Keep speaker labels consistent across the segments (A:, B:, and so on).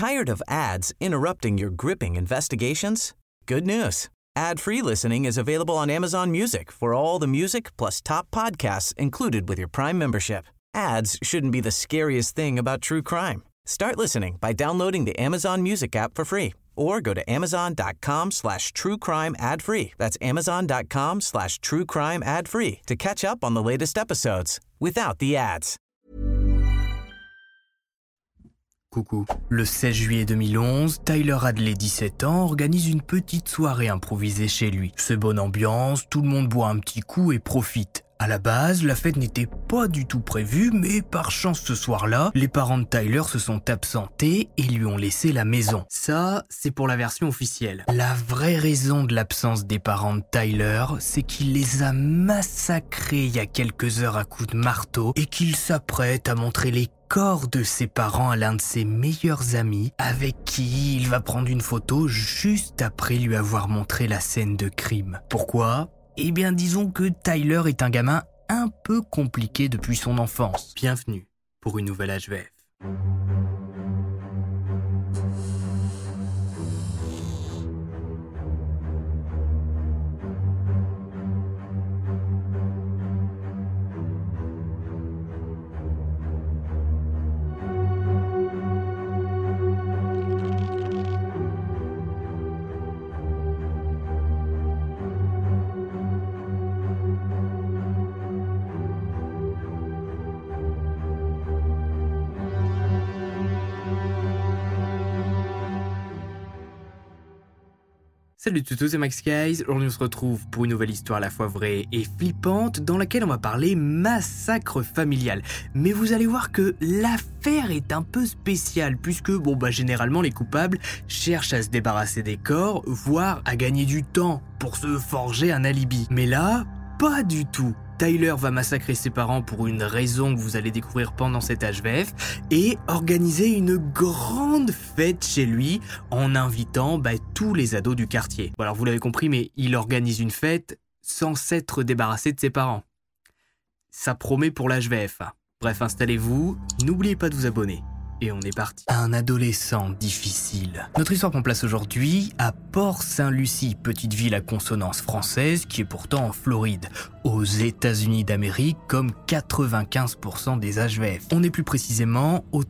A: Tired of ads interrupting your gripping investigations? Good news. Ad-free listening is available on Amazon Music for all the music plus top podcasts included with your Prime membership. Ads shouldn't be the scariest thing about true crime. Start listening by downloading the Amazon Music app for free or go to amazon.com/truecrime ad-free. That's amazon.com/truecrime ad-free to catch up on the latest episodes without the ads.
B: Coucou. Le 16 juillet 2011, Tyler Hadley, 17 ans, organise une petite soirée improvisée chez lui. C'est bonne ambiance, tout le monde boit un petit coup et profite. À la base, la fête n'était pas du tout prévue, mais par chance ce soir-là, les parents de Tyler se sont absentés et lui ont laissé la maison. Ça, c'est pour la version officielle. La vraie raison de l'absence des parents de Tyler, c'est qu'il les a massacrés il y a quelques heures à coups de marteau et qu'il s'apprête à montrer les corps de ses parents à l'un de ses meilleurs amis avec qui il va prendre une photo juste après lui avoir montré la scène de crime. Pourquoi ? Eh bien, disons que Tyler est un gamin un peu compliqué depuis son enfance. Bienvenue pour une nouvelle HVF. Salut tous, c'est Max Guys. Aujourd'hui on se retrouve pour une nouvelle histoire à la fois vraie et flippante dans laquelle on va parler massacre familial. Mais vous allez voir que l'affaire est un peu spéciale puisque généralement les coupables cherchent à se débarrasser des corps, voire à gagner du temps pour se forger un alibi. Mais là, pas du tout. Tyler va massacrer ses parents pour une raison que vous allez découvrir pendant cette HVF et organiser une grande fête chez lui en invitant tous les ados du quartier. Bon, alors vous l'avez compris, mais il organise une fête sans s'être débarrassé de ses parents. Ça promet pour l'HVF. Bref, installez-vous, n'oubliez pas de vous abonner. Et on est parti. Un adolescent difficile. Notre histoire prend place aujourd'hui à Port-Saint-Lucie, petite ville à consonance française qui est pourtant en Floride, aux États-Unis d'Amérique, comme 95% des HVF. On est plus précisément au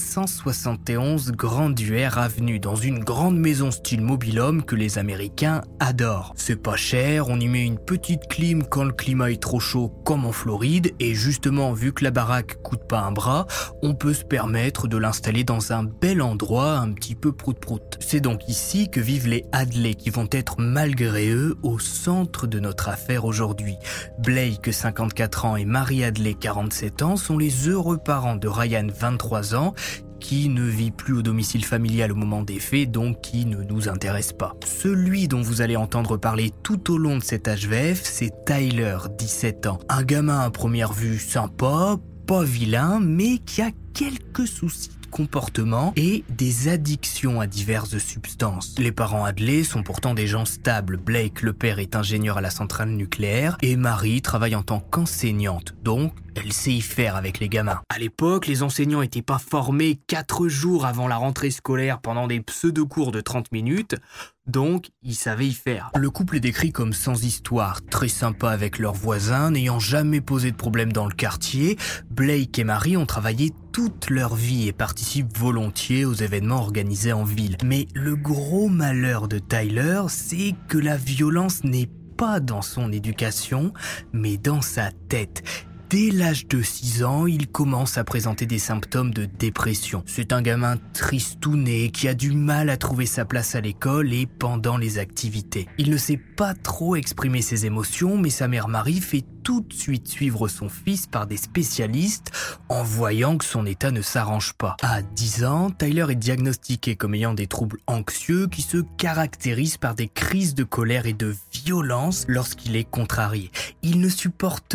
B: 371 Grande-Duère Avenue, dans une grande maison style mobil-home que les Américains adorent. C'est pas cher, on y met une petite clim quand le climat est trop chaud, comme en Floride, et justement, vu que la baraque coûte pas un bras, on peut se permettre de l'installer dans un bel endroit un petit peu prout-prout. C'est donc ici que vivent les Hadley qui vont être malgré eux au centre de notre affaire aujourd'hui. Blake, 54 ans, et Mary Hadley, 47 ans, sont les heureux parents de Ryan, 23 ans, qui ne vit plus au domicile familial au moment des faits, donc qui ne nous intéresse pas. Celui dont vous allez entendre parler tout au long de cette HVF, c'est Tyler, 17 ans. Un gamin à première vue sympa, pas vilain, mais qui a quelques soucis de comportement et des addictions à diverses substances. Les parents Hadley sont pourtant des gens stables. Blake, le père, est ingénieur à la centrale nucléaire et Mary travaille en tant qu'enseignante, donc elle sait y faire avec les gamins. À l'époque, les enseignants n'étaient pas formés 4 jours avant la rentrée scolaire pendant des pseudo-cours de 30 minutes, donc ils savaient y faire. Le couple est décrit comme sans histoire, très sympa avec leurs voisins, n'ayant jamais posé de problème dans le quartier. Blake et Mary ont travaillé toute leur vie et participent volontiers aux événements organisés en ville. Mais le gros malheur de Tyler, c'est que la violence n'est pas dans son éducation, mais dans sa tête. Dès l'âge de 6 ans, il commence à présenter des symptômes de dépression. C'est un gamin tristouné qui a du mal à trouver sa place à l'école et pendant les activités. Il ne sait pas trop exprimer ses émotions, mais sa mère Marie fait tout de suite suivre son fils par des spécialistes en voyant que son état ne s'arrange pas. À 10 ans, Tyler est diagnostiqué comme ayant des troubles anxieux qui se caractérisent par des crises de colère et de violence lorsqu'il est contrarié. Il ne supporte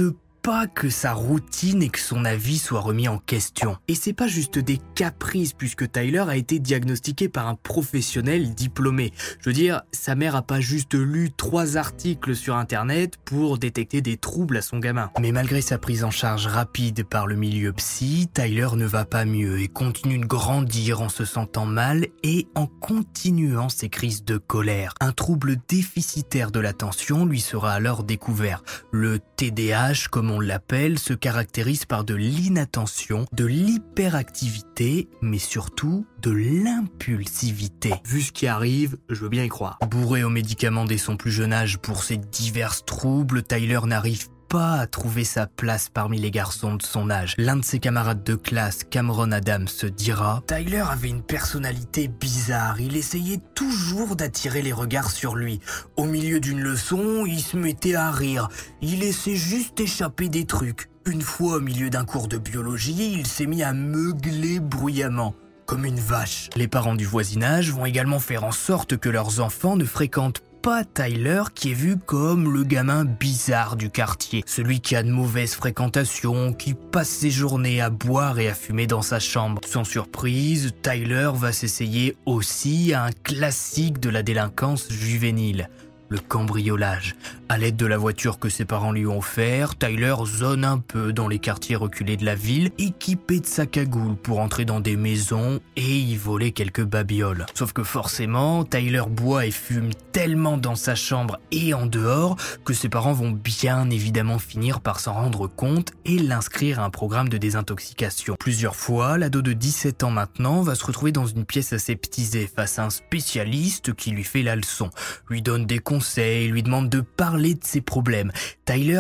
B: pas que sa routine et que son avis soient remis en question. Et c'est pas juste des caprices puisque Tyler a été diagnostiqué par un professionnel diplômé. Je veux dire, sa mère a pas juste lu 3 articles sur internet pour détecter des troubles à son gamin. Mais malgré sa prise en charge rapide par le milieu psy, Tyler ne va pas mieux et continue de grandir en se sentant mal et en continuant ses crises de colère. Un trouble déficitaire de l'attention lui sera alors découvert. Le TDAH, comme on l'appelle, se caractérise par de l'inattention, de l'hyperactivité, mais surtout de l'impulsivité. Vu ce qui arrive, je veux bien y croire. Bourré aux médicaments dès son plus jeune âge pour ses divers troubles, Tyler n'arrive pas à trouver sa place parmi les garçons de son âge. L'un de ses camarades de classe, Cameron Adams, se dira « Tyler avait une personnalité bizarre, il essayait toujours d'attirer les regards sur lui. Au milieu d'une leçon, il se mettait à rire, il laissait juste échapper des trucs. Une fois au milieu d'un cours de biologie, il s'est mis à meugler bruyamment. » Comme une vache. Les parents du voisinage vont également faire en sorte que leurs enfants ne fréquentent pas Tyler, qui est vu comme le gamin bizarre du quartier, celui qui a de mauvaises fréquentations, qui passe ses journées à boire et à fumer dans sa chambre. Sans surprise, Tyler va s'essayer aussi à un classique de la délinquance juvénile, le cambriolage. À l'aide de la voiture que ses parents lui ont offert, Tyler zone un peu dans les quartiers reculés de la ville, équipé de sa cagoule pour entrer dans des maisons et y voler quelques babioles. Sauf que forcément, Tyler boit et fume tellement dans sa chambre et en dehors que ses parents vont bien évidemment finir par s'en rendre compte et l'inscrire à un programme de désintoxication. Plusieurs fois, l'ado de 17 ans maintenant va se retrouver dans une pièce aseptisée face à un spécialiste qui lui fait la leçon, lui donne des conseils, lui demande de parler de ses problèmes. Tyler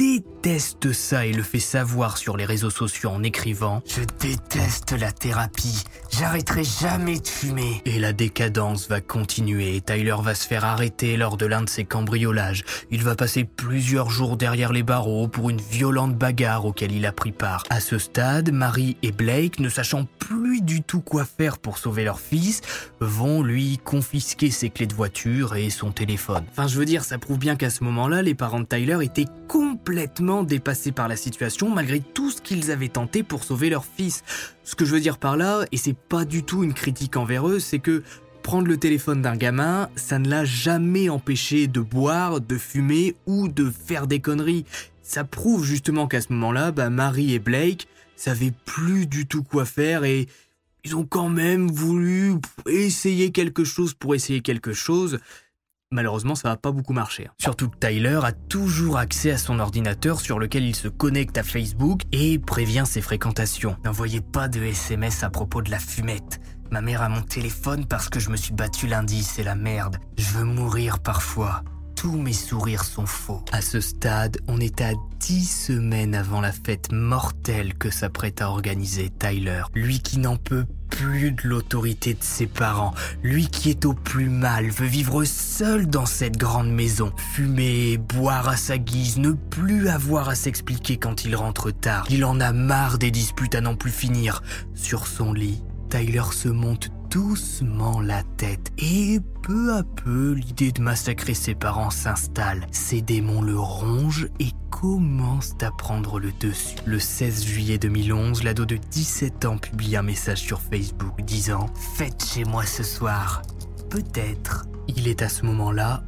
B: déteste ça et le fait savoir sur les réseaux sociaux en écrivant « Je déteste la thérapie, j'arrêterai jamais de fumer ». Et la décadence va continuer. Tyler va se faire arrêter lors de l'un de ses cambriolages. Il va passer plusieurs jours derrière les barreaux pour une violente bagarre auquel il a pris part. À ce stade, Mary et Blake, ne sachant plus du tout quoi faire pour sauver leur fils, vont lui confisquer ses clés de voiture et son téléphone. Enfin, je veux dire, ça prouve bien qu'à ce moment-là, les parents de Tyler étaient complètement dépassés par la situation malgré tout ce qu'ils avaient tenté pour sauver leur fils. Ce que je veux dire par là, et c'est pas du tout une critique envers eux, c'est que prendre le téléphone d'un gamin, ça ne l'a jamais empêché de boire, de fumer ou de faire des conneries. Ça prouve justement qu'à ce moment-là, Mary et Blake savaient plus du tout quoi faire et ils ont quand même voulu essayer quelque chose pour essayer quelque chose. Malheureusement, ça va pas beaucoup marcher. Surtout que Tyler a toujours accès à son ordinateur sur lequel il se connecte à Facebook et prévient ses fréquentations. N'envoyez pas de SMS à propos de la fumette. Ma mère a mon téléphone parce que je me suis battu lundi, c'est la merde. Je veux mourir parfois. Tous mes sourires sont faux. À ce stade, on est à 10 semaines avant la fête mortelle que s'apprête à organiser Tyler. Lui qui n'en peut plus de l'autorité de ses parents. Lui qui est au plus mal, veut vivre seul dans cette grande maison. Fumer, boire à sa guise, ne plus avoir à s'expliquer quand il rentre tard. Il en a marre des disputes à n'en plus finir. Sur son lit, Tyler se monte doucement la tête et peu à peu l'idée de massacrer ses parents s'installe. Ses démons le rongent et commencent à prendre le dessus. Le 16 juillet 2011, l'ado de 17 ans publie un message sur Facebook disant « Faites chez moi ce soir, peut-être ». Il est à ce moment-là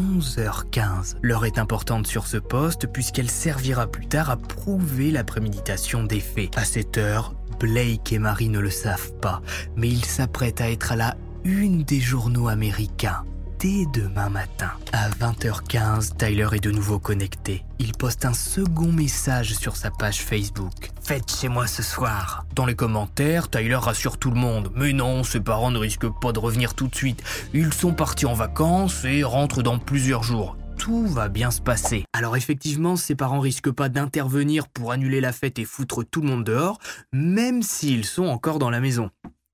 B: 11h15. L'heure est importante sur ce poste puisqu'elle servira plus tard à prouver la préméditation des faits. À cette heure, Blake et Mary ne le savent pas, mais ils s'apprêtent à être à la une des journaux américains dès demain matin. À 20h15, Tyler est de nouveau connecté. Il poste un second message sur sa page Facebook. « Faites chez moi ce soir ». Dans les commentaires, Tyler rassure tout le monde. Mais non, ses parents ne risquent pas de revenir tout de suite. Ils sont partis en vacances et rentrent dans plusieurs jours. Tout va bien se passer. Alors effectivement, ses parents risquent pas d'intervenir pour annuler la fête et foutre tout le monde dehors, même s'ils sont encore dans la maison.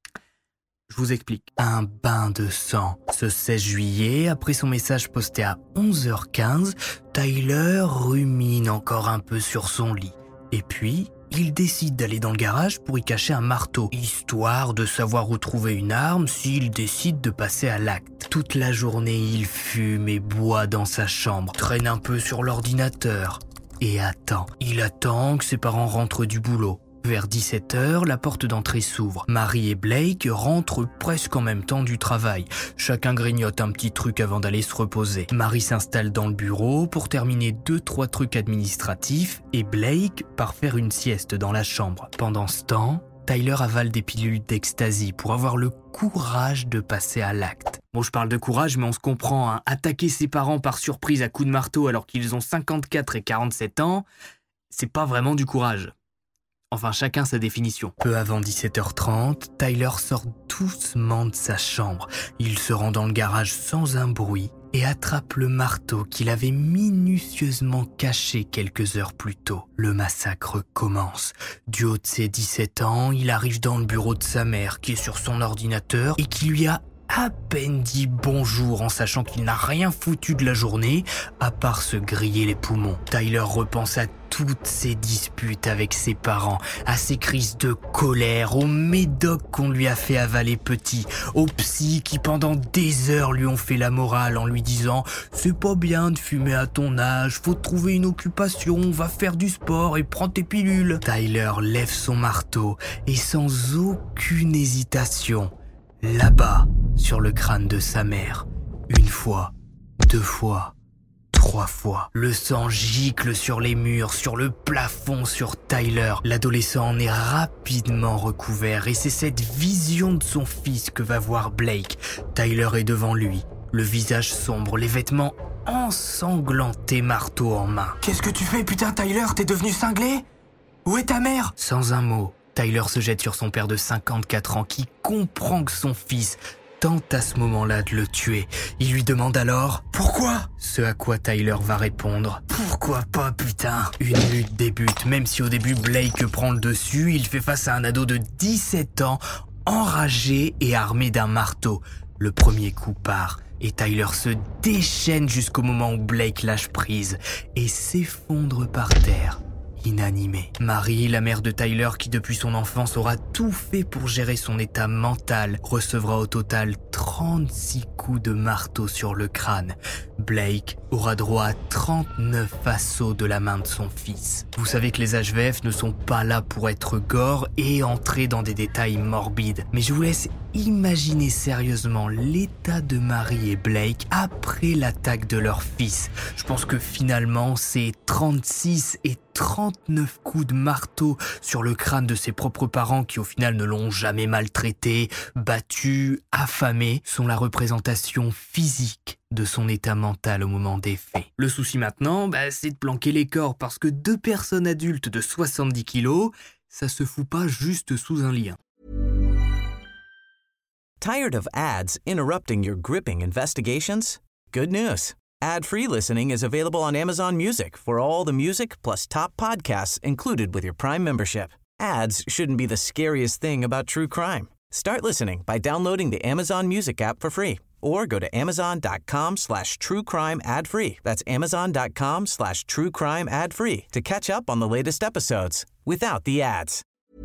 B: Je vous explique. Un bain de sang. Ce 16 juillet, après son message posté à 11h15, Tyler rumine encore un peu sur son lit. Et puis, il décide d'aller dans le garage pour y cacher un marteau, histoire de savoir où trouver une arme s'il décide de passer à l'acte. Toute la journée, il fume et boit dans sa chambre, traîne un peu sur l'ordinateur. et attend. Il attend que ses parents rentrent du boulot. Vers 17h, la porte d'entrée s'ouvre. Marie et Blake rentrent presque en même temps du travail. Chacun grignote un petit truc avant d'aller se reposer. Marie s'installe dans le bureau pour terminer 2-3 trucs administratifs et Blake part faire une sieste dans la chambre. Pendant ce temps, Tyler avale des pilules d'ecstasy pour avoir le courage de passer à l'acte. Bon, je parle de courage, mais on se comprend, hein. Attaquer ses parents par surprise à coups de marteau alors qu'ils ont 54 et 47 ans, c'est pas vraiment du courage. Enfin, chacun sa définition. Peu avant 17h30, Tyler sort doucement de sa chambre. Il se rend dans le garage sans un bruit et attrape le marteau qu'il avait minutieusement caché quelques heures plus tôt. Le massacre commence. Du haut de ses 17 ans, il arrive dans le bureau de sa mère qui est sur son ordinateur et qui lui a à peine dit bonjour en sachant qu'il n'a rien foutu de la journée à part se griller les poumons. Tyler repense à toutes ses disputes avec ses parents, à ses crises de colère, aux médocs qu'on lui a fait avaler petit, aux psys qui pendant des heures lui ont fait la morale en lui disant « C'est pas bien de fumer à ton âge, faut trouver une occupation, va faire du sport et prends tes pilules. » Tyler lève son marteau et sans aucune hésitation, là-bas, sur le crâne de sa mère. 1 fois, 2 fois, 3 fois. Le sang gicle sur les murs, sur le plafond, sur Tyler. L'adolescent en est rapidement recouvert et c'est cette vision de son fils que va voir Blake. Tyler est devant lui, le visage sombre, les vêtements ensanglantés, marteau en main.
C: « Qu'est-ce que tu fais, putain, Tyler? T'es devenu cinglé? Où est ta mère ?»
B: Sans un mot, Tyler se jette sur son père de 54 ans qui comprend que son fils tente à ce moment-là de le tuer. Il lui demande alors « Pourquoi ?» Ce à quoi Tyler va répondre « Pourquoi pas, putain ?» Une lutte débute, même si au début Blake prend le dessus, il fait face à un ado de 17 ans, enragé et armé d'un marteau. Le premier coup part et Tyler se déchaîne jusqu'au moment où Blake lâche prise et s'effondre par terre. Inanimée. Marie, la mère de Tyler qui depuis son enfance aura tout fait pour gérer son état mental, recevra au total 36 coups de marteau sur le crâne. Blake aura droit à 39 assauts de la main de son fils. Vous savez que les HVF ne sont pas là pour être gore et entrer dans des détails morbides, mais je vous laisse imaginer sérieusement l'état de Marie et Blake après l'attaque de leur fils. Je pense que finalement, c'est 36 et 39 coups de marteau sur le crâne de ses propres parents qui au final ne l'ont jamais maltraité, battu, affamé, sont la représentation physique de son état mental au moment des faits. Le souci maintenant, c'est de planquer les corps parce que 2 personnes adultes de 70 kilos, ça se fout pas juste sous un lit.
A: Tired of ads interrupting your gripping investigations? Good news. Ad-free listening is available on Amazon Music for all the music plus top podcasts included with your Prime membership. Ads shouldn't be the scariest thing about true crime. Start listening by downloading the Amazon Music app for free or go to amazon.com/truecrime ad-free. That's amazon.com/truecrime ad-free to catch up on the latest episodes without the ads.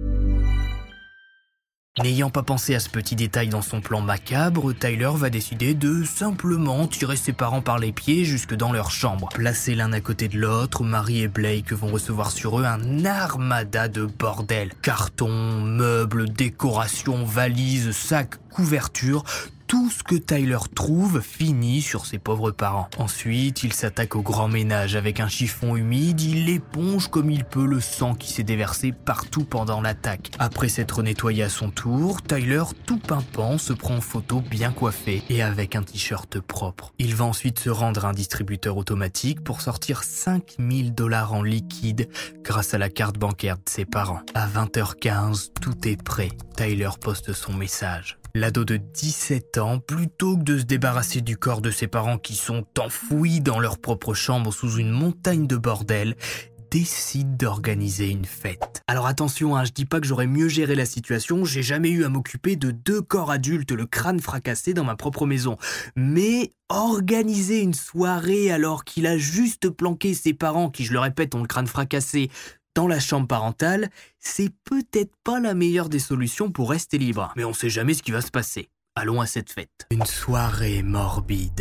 B: N'ayant pas pensé à ce petit détail dans son plan macabre, Tyler va décider de simplement tirer ses parents par les pieds jusque dans leur chambre. Placés l'un à côté de l'autre, Marie et Blake vont recevoir sur eux un armada de bordel. Cartons, meubles, décorations, valises, sacs, couvertures, tout ce que Tyler trouve finit sur ses pauvres parents. Ensuite, il s'attaque au grand ménage avec un chiffon humide, il éponge comme il peut le sang qui s'est déversé partout pendant l'attaque. Après s'être nettoyé à son tour, Tyler, tout pimpant, se prend en photo bien coiffé et avec un t-shirt propre. Il va ensuite se rendre à un distributeur automatique pour sortir $5 000 en liquide grâce à la carte bancaire de ses parents. À 20h15, tout est prêt. Tyler poste son message. L'ado de 17 ans, plutôt que de se débarrasser du corps de ses parents qui sont enfouis dans leur propre chambre sous une montagne de bordel, décide d'organiser une fête. Alors attention, je dis pas que j'aurais mieux géré la situation, j'ai jamais eu à m'occuper de 2 corps adultes, le crâne fracassé dans ma propre maison. Mais organiser une soirée alors qu'il a juste planqué ses parents, qui je le répète ont le crâne fracassé, dans la chambre parentale, c'est peut-être pas la meilleure des solutions pour rester libre. Mais on sait jamais ce qui va se passer. Allons à cette fête. Une soirée morbide,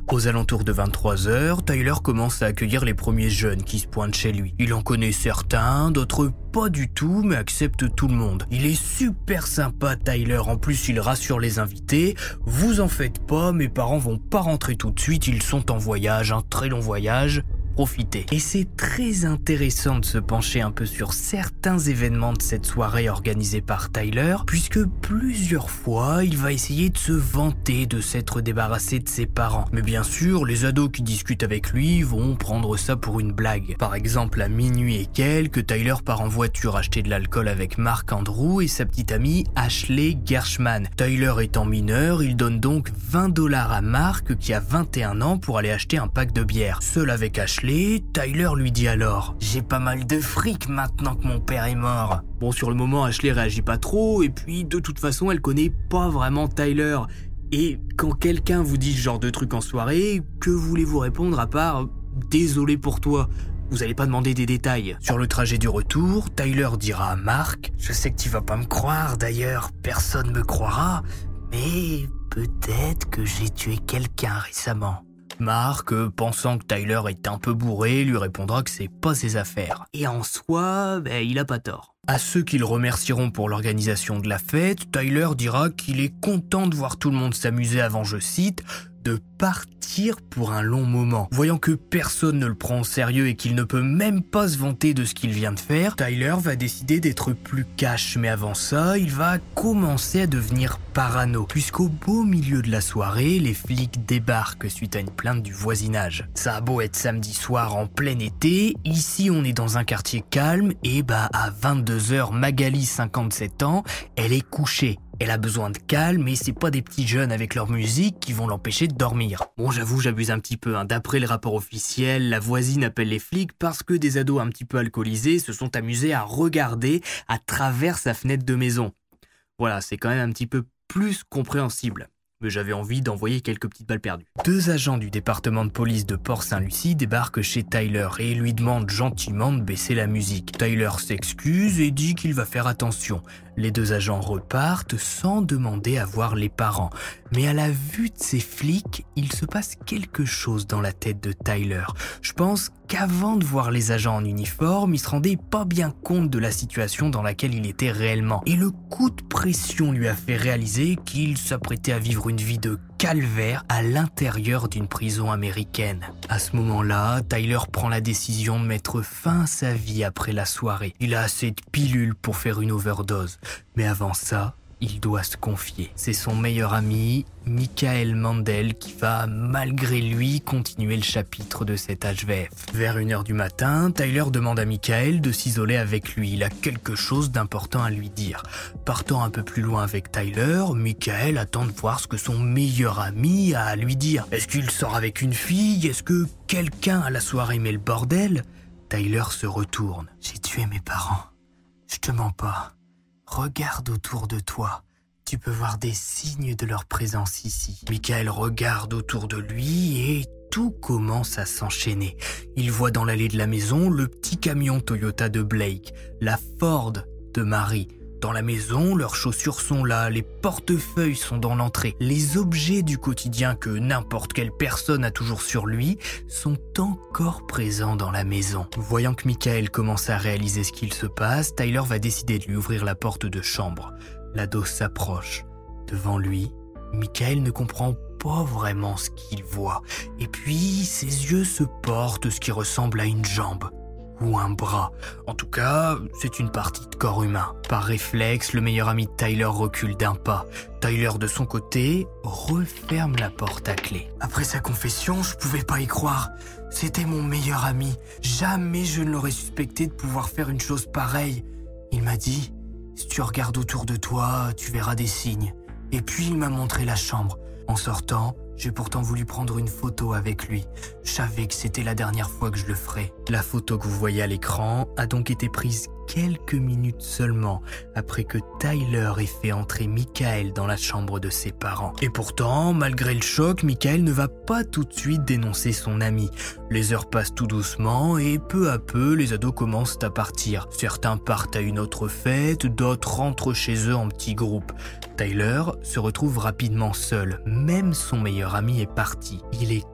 B: Aux alentours de 23h, Tyler commence à accueillir les premiers jeunes qui se pointent chez lui. Il en connaît certains, d'autres pas du tout, mais accepte tout le monde. Il est super sympa, Tyler. En plus, il rassure les invités. Vous en faites pas, mes parents vont pas rentrer tout de suite, ils sont en voyage, un très long voyage. Profitez. Et c'est très intéressant de se pencher un peu sur certains événements de cette soirée organisée par Tyler, puisque plusieurs fois, il va essayer de se vanter de s'être débarrassé de ses parents. Mais bien sûr, les ados qui discutent avec lui vont prendre ça pour une blague. Par exemple, à minuit et quelques, Tyler part en voiture acheter de l'alcool avec Mark Andrew et sa petite amie Ashley Gershman. Tyler étant mineur, il donne donc $20 à Mark qui a 21 ans pour aller acheter un pack de bière. Seul avec Ashley, Tyler lui dit alors « J'ai pas mal de fric maintenant que mon père est mort. » Bon, sur le moment, Ashley réagit pas trop et puis de toute façon, elle connaît pas vraiment Tyler. Et quand quelqu'un vous dit ce genre de truc en soirée, que voulez-vous répondre à part « Désolé pour toi ». Vous allez pas demander des détails. Sur le trajet du retour, Tyler dira à Mark « Je sais que tu vas pas me croire d'ailleurs, personne me croira, mais peut-être que j'ai tué quelqu'un récemment. » Mark, pensant que Tyler est un peu bourré, lui répondra que c'est pas ses affaires. Et en soi, il a pas tort. À ceux qui le remercieront pour l'organisation de la fête, Tyler dira qu'il est content de voir tout le monde s'amuser avant, je cite, de partir pour un long moment. Voyant que personne ne le prend au sérieux et qu'il ne peut même pas se vanter de ce qu'il vient de faire, Tyler va décider d'être plus cash. Mais avant ça, il va commencer à devenir parano, puisqu'au beau milieu de la soirée, les flics débarquent suite à une plainte du voisinage. Ça a beau être samedi soir en plein été, ici on est dans un quartier calme et à 22h, Magali, 57 ans, elle est couchée. Elle a besoin de calme et c'est pas des petits jeunes avec leur musique qui vont l'empêcher de dormir. Bon, j'avoue, j'abuse un petit peu. D'après le rapport officiel, la voisine appelle les flics parce que des ados un petit peu alcoolisés se sont amusés à regarder à travers sa fenêtre de maison. Voilà, c'est quand même un petit peu plus compréhensible. Mais j'avais envie d'envoyer quelques petites balles perdues. 2 agents du département de police de Port-Saint-Lucie débarquent chez Tyler et lui demandent gentiment de baisser la musique. Tyler s'excuse et dit qu'il va faire attention. Les 2 agents repartent sans demander à voir les parents. Mais à la vue de ces flics, il se passe quelque chose dans la tête de Tyler. Je pense qu'avant de voir les agents en uniforme, il se rendait pas bien compte de la situation dans laquelle il était réellement. Et le coup de pression lui a fait réaliser qu'il s'apprêtait à vivre une vie de calvaire à l'intérieur d'une prison américaine. À ce moment-là, Tyler prend la décision de mettre fin à sa vie après la soirée. Il a assez de pilules pour faire une overdose. Mais avant ça, il doit se confier. C'est son meilleur ami, Michael Mandel, qui va, malgré lui, continuer le chapitre de cet HVF. Vers 1h du matin, Tyler demande à Michael de s'isoler avec lui. Il a quelque chose d'important à lui dire. Partant un peu plus loin avec Tyler, Michael attend de voir ce que son meilleur ami a à lui dire. Est-ce qu'il sort avec une fille? Est-ce que quelqu'un à la soirée met le bordel? Tyler se retourne. J'ai tué mes parents. Je te mens pas. Regarde autour de toi. Tu peux voir des signes de leur présence ici. Michael regarde autour de lui et tout commence à s'enchaîner. Il voit dans l'allée de la maison le petit camion Toyota de Blake, la Ford de Marie. Dans la maison, leurs chaussures sont là, les portefeuilles sont dans l'entrée. Les objets du quotidien que n'importe quelle personne a toujours sur lui sont encore présents dans la maison. Voyant que Michael commence à réaliser ce qu'il se passe, Tyler va décider de lui ouvrir la porte de chambre. L'ado s'approche. Devant lui, Michael ne comprend pas vraiment ce qu'il voit. Et puis, ses yeux se portent ce qui ressemble à une jambe. Ou un bras. En tout cas, c'est une partie de corps humain. Par réflexe, le meilleur ami de Tyler recule d'un pas. Tyler, de son côté, referme la porte à clé. Après sa confession, je pouvais pas y croire. C'était mon meilleur ami. Jamais je ne l'aurais suspecté de pouvoir faire une chose pareille. Il m'a dit, si tu regardes autour de toi, tu verras des signes. Et puis il m'a montré la chambre. En sortant, j'ai pourtant voulu prendre une photo avec lui. Je savais que c'était la dernière fois que je le ferais. La photo que vous voyez à l'écran a donc été prise quelques minutes seulement après que Tyler ait fait entrer Michael dans la chambre de ses parents. Et pourtant, malgré le choc, Michael ne va pas tout de suite dénoncer son ami. Les heures passent tout doucement et peu à peu, les ados commencent à partir. Certains partent à une autre fête, d'autres rentrent chez eux en petits groupes. Tyler se retrouve rapidement seul. Même son meilleur ami est parti. Il est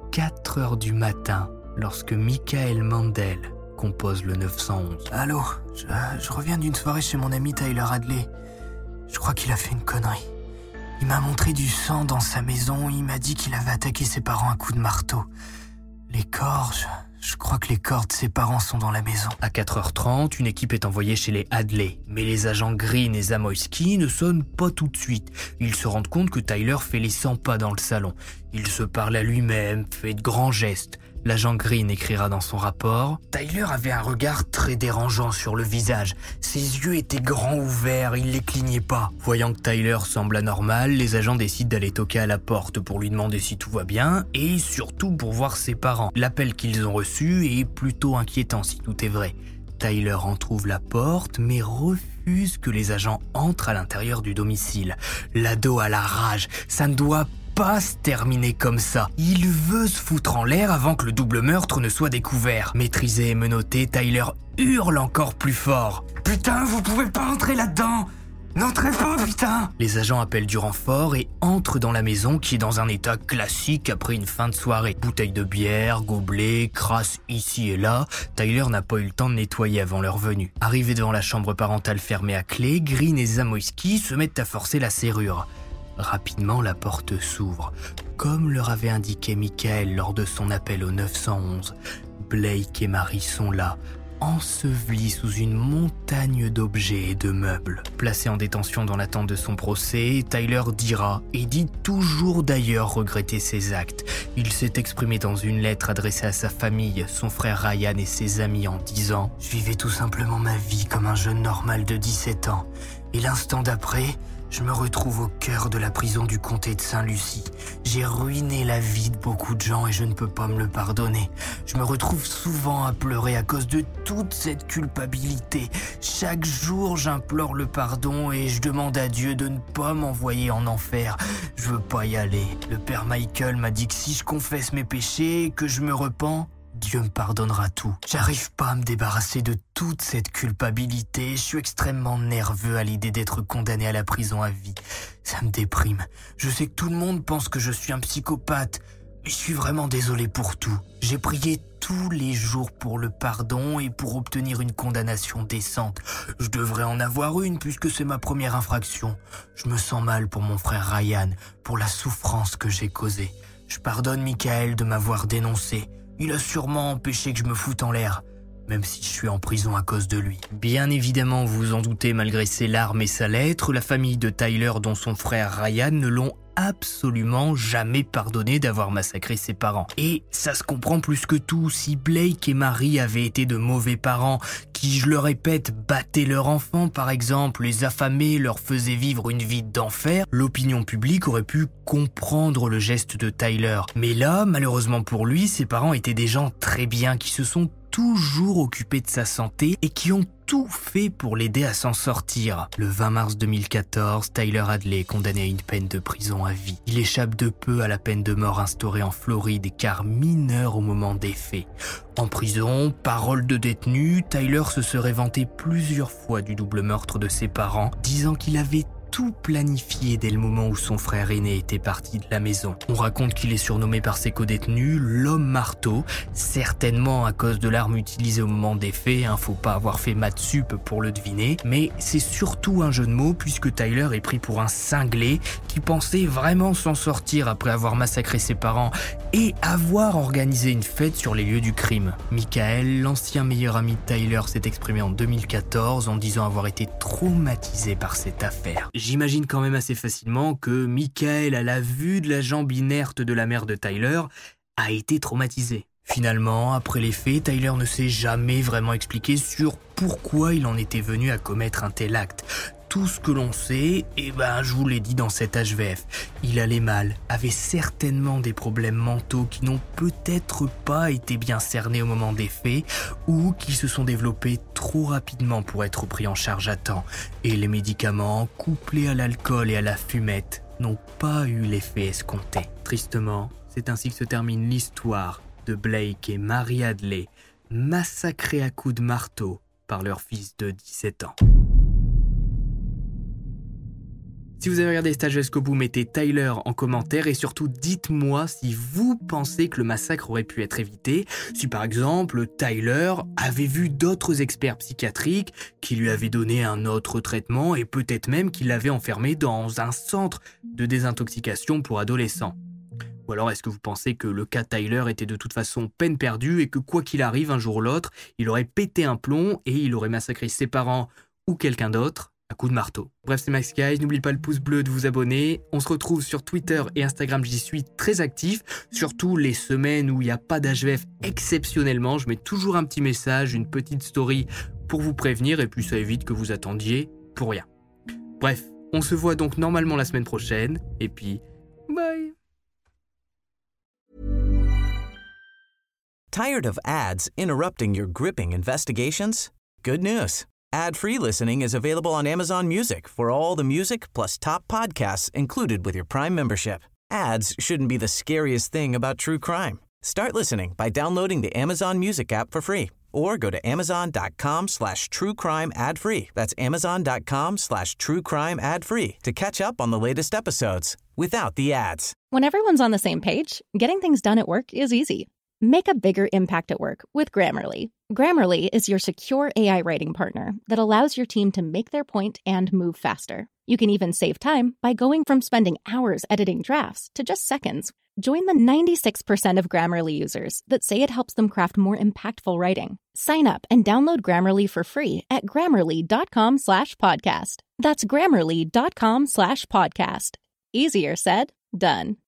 B: 4 heures du matin lorsque Michael Mandel compose le 911.
C: Allô, je reviens d'une soirée chez mon ami Tyler Hadley. Je crois qu'il a fait une connerie. Il m'a montré du sang dans sa maison, il m'a dit qu'il avait attaqué ses parents à coups de marteau. Les corps, je crois que les corps de ses parents sont dans la maison.
B: À 4h30, une équipe est envoyée chez les Hadley, mais les agents Green et Zamoyski ne sonnent pas tout de suite. Ils se rendent compte que Tyler fait les 100 pas dans le salon. Il se parle à lui-même, fait de grands gestes. L'agent Green écrira dans son rapport « Tyler avait un regard très dérangeant sur le visage. Ses yeux étaient grands ouverts, il les clignait pas. » Voyant que Tyler semble anormal, les agents décident d'aller toquer à la porte pour lui demander si tout va bien et surtout pour voir ses parents. L'appel qu'ils ont reçu est plutôt inquiétant si tout est vrai. Tyler entrouvre la porte mais refuse que les agents entrent à l'intérieur du domicile. L'ado a la rage, ça ne doit pas se terminer comme ça. Il veut se foutre en l'air avant que le double meurtre ne soit découvert. Maîtrisé et menotté, Tyler hurle encore plus fort. « Putain, vous pouvez pas entrer là-dedans! N'entrez pas, putain !» Les agents appellent du renfort et entrent dans la maison qui est dans un état classique après une fin de soirée. Bouteilles de bière, gobelets, crasse ici et là. Tyler n'a pas eu le temps de nettoyer avant leur venue. Arrivés devant la chambre parentale fermée à clé, Green et Zamoyski se mettent à forcer la serrure. Rapidement, la porte s'ouvre. Comme leur avait indiqué Michael lors de son appel au 911, Blake et Marie sont là, ensevelis sous une montagne d'objets et de meubles. Placé en détention dans l'attente de son procès, Tyler dira, et dit toujours d'ailleurs regretter ses actes. Il s'est exprimé dans une lettre adressée à sa famille, son frère Ryan et ses amis en disant « Je vivais tout simplement ma vie comme un jeune normal de 17 ans. Et l'instant d'après, je me retrouve au cœur de la prison du comté de Saint-Lucie. J'ai ruiné la vie de beaucoup de gens et je ne peux pas me le pardonner. Je me retrouve souvent à pleurer à cause de toute cette culpabilité. Chaque jour, j'implore le pardon et je demande à Dieu de ne pas m'envoyer en enfer. Je veux pas y aller. Le père Michael m'a dit que si je confesse mes péchés et que je me repens, Dieu me pardonnera tout. J'arrive pas à me débarrasser de toute cette culpabilité. Je suis extrêmement nerveux à l'idée d'être condamné à la prison à vie. Ça me déprime. Je sais que tout le monde pense que je suis un psychopathe, mais je suis vraiment désolé pour tout. J'ai prié tous les jours pour le pardon et pour obtenir une condamnation décente. Je devrais en avoir une puisque c'est ma première infraction. Je me sens mal pour mon frère Ryan, pour la souffrance que j'ai causée. Je pardonne Michael de m'avoir dénoncé. Il a sûrement empêché que je me foute en l'air, même si je suis en prison à cause de lui. Bien évidemment, vous vous en doutez, malgré ses larmes et sa lettre, la famille de Tyler, dont son frère Ryan, ne l'ont absolument jamais pardonné d'avoir massacré ses parents. Et ça se comprend plus que tout, si Blake et Marie avaient été de mauvais parents, qui, je le répète, battaient leurs enfants par exemple, les affamaient, leur faisaient vivre une vie d'enfer, l'opinion publique aurait pu comprendre le geste de Tyler. Mais là, malheureusement pour lui, ses parents étaient des gens très bien, qui se sont toujours occupés de sa santé et qui ont tout fait pour l'aider à s'en sortir. Le 20 mars 2014, Tyler Hadley est condamné à une peine de prison à vie. Il échappe de peu à la peine de mort instaurée en Floride car mineur au moment des faits. En prison, parole de détenu, Tyler se serait vanté plusieurs fois du double meurtre de ses parents, disant qu'il avait tout planifié dès le moment où son frère aîné était parti de la maison. On raconte qu'il est surnommé par ses codétenus l'homme marteau, certainement à cause de l'arme utilisée au moment des faits, faut pas avoir fait maths sup pour le deviner, mais c'est surtout un jeu de mots puisque Tyler est pris pour un cinglé qui pensait vraiment s'en sortir après avoir massacré ses parents et avoir organisé une fête sur les lieux du crime. Michael, l'ancien meilleur ami de Tyler, s'est exprimé en 2014 en disant avoir été traumatisé par cette affaire. J'imagine quand même assez facilement que Michael, à la vue de la jambe inerte de la mère de Tyler, a été traumatisé. Finalement, après les faits, Tyler ne s'est jamais vraiment expliqué sur pourquoi il en était venu à commettre un tel acte. Tout ce que l'on sait, je vous l'ai dit dans cet HVF, il allait mal, avait certainement des problèmes mentaux qui n'ont peut-être pas été bien cernés au moment des faits ou qui se sont développés trop rapidement pour être pris en charge à temps. Et les médicaments, couplés à l'alcool et à la fumette, n'ont pas eu l'effet escompté. Tristement, c'est ainsi que se termine l'histoire de Blake et Marie Hadley, massacrés à coups de marteau par leur fils de 17 ans. Si vous avez regardé Stage jusqu'au bout, mettez Tyler en commentaire et surtout dites-moi si vous pensez que le massacre aurait pu être évité. Si par exemple Tyler avait vu d'autres experts psychiatriques qui lui avaient donné un autre traitement et peut-être même qu'il l'avait enfermé dans un centre de désintoxication pour adolescents. Ou alors est-ce que vous pensez que le cas Tyler était de toute façon peine perdue et que quoi qu'il arrive un jour ou l'autre, il aurait pété un plomb et il aurait massacré ses parents ou quelqu'un d'autre à coups de marteau. Bref, c'est Max Guys, n'oubliez pas le pouce bleu de vous abonner. On se retrouve sur Twitter et Instagram, j'y suis très actif. Surtout les semaines où il n'y a pas d'HVF exceptionnellement, je mets toujours un petit message, une petite story pour vous prévenir et puis ça évite que vous attendiez pour rien. Bref, on se voit donc normalement la semaine prochaine et puis bye.
A: Tired of ads interrupting your gripping investigations? Good news. Ad-free listening is available on Amazon Music for all the music plus top podcasts included with your Prime membership. Ads shouldn't be the scariest thing about true crime. Start listening by downloading the Amazon Music app for free or go to amazon.com/truecrime ad-free. That's amazon.com/truecrime ad-free to catch up on the latest episodes without the ads.
D: When everyone's on the same page, getting things done at work is easy. Make a bigger impact at work with Grammarly. Grammarly is your secure AI writing partner that allows your team to make their point and move faster. You can even save time by going from spending hours editing drafts to just seconds. Join the 96% of Grammarly users that say it helps them craft more impactful writing. Sign up and download Grammarly for free at Grammarly.com/podcast. That's Grammarly.com/podcast. Easier said, done.